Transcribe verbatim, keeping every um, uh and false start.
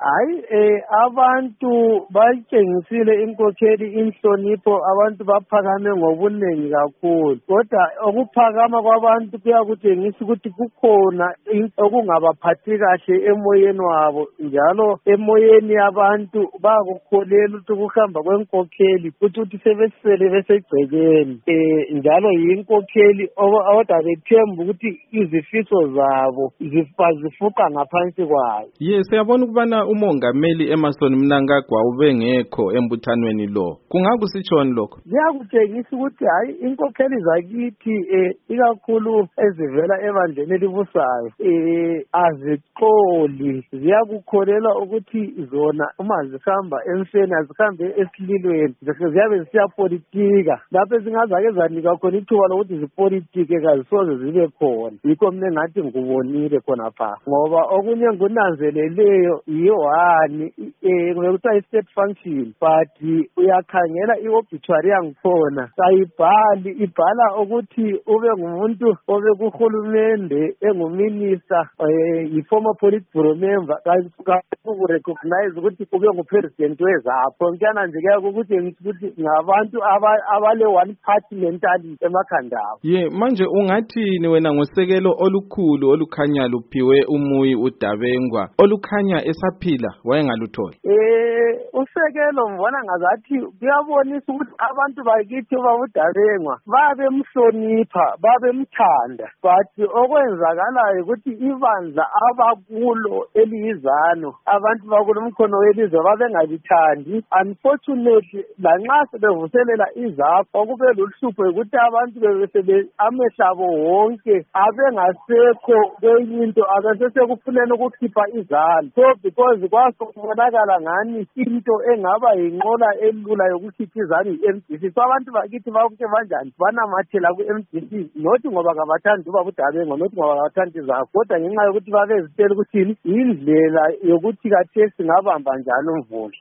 Hayi eh abantu batshengisile inkokheli inhlonipho, abantu baphakame ngobuningi kakhulu, kodwa ukuphakama kwabantu kuyakutshengisa ukuthi kukhona okungabaphathi kahle emoyeni wabo, njalo emoyeni yabantu bayakukholela ukuthi ukuhamba kwenkokheli futhi ukuthi sebesele besegcekeni eh njalo yinkokheli kodwa bethemba ukuthi izifiso zabo zifuqa ngaphansi kwayo. Yes, siyabona ukubana umongameli Emmerson Mnangagwa ubengekho embuthanweni lo. Kungakusitshoni lokho? Ngiyakutshengisa ukuthi hayi inkokheli zakithi eh ikakhulu ezivela ebandleni elibusayo eh azixoli, ziyakukholela ukuthi zona uma zihamba emfeni azihambe esililweni, ziyabe zisiyapolitika lapho ezingazake zanika khona ithuba lokuthi zipolitike kazisoze zibe khona. Yikho mina ngathi ngubonile khona pha, ngoba okunye ngunanzeleleyo yiwani eh kuthiwa i-state function, but uyakhangela i-obituary yangikhona sayibhali ibhala ukuthi ube ngumuntu obe kuhulumende enguminister eh yi-former politburo member, kakurecognize ukuthi ube ngupresident wezapho. Nkana nje kuya ukuthi ukuthi ngabantu abale one party mentality emakhanda abo. Ye manje ungathini wena ngosekelo olukhulu olukhanya luphiwe umuyi uDabengwa olukhanya esaphila wayengalutholi? Eh usekelo mbona ngazathi kuyabonisa ukuthi abantu bakithi babuDabengwa babemhlonipha babemthanda, but okwenzakalayo ukuthi ibandla abakulo eliyizano abantu bakulo umkhono welizwe babengabithandi. Unfortunately lanxa sebevuselela izapho okube luhlupho ukuthi abantu bebesebe amehlabo wonke abengasekho kwenye into abesekufunela ukukhipha izalo, so because kwasokubonakala ngani into engaba yinqola elula yokukhipha izalo i-M D C, so abantu bakithi bonke banjani banamathela ku-M D C, nothi ngoba kabathandi ubabuDabengwa, nothi ngoba kabathandi izapho, kodwa ngenxa yokuthi babezitela ukuthi yindlela yokuthi kathesi ngabamba njalo umvula.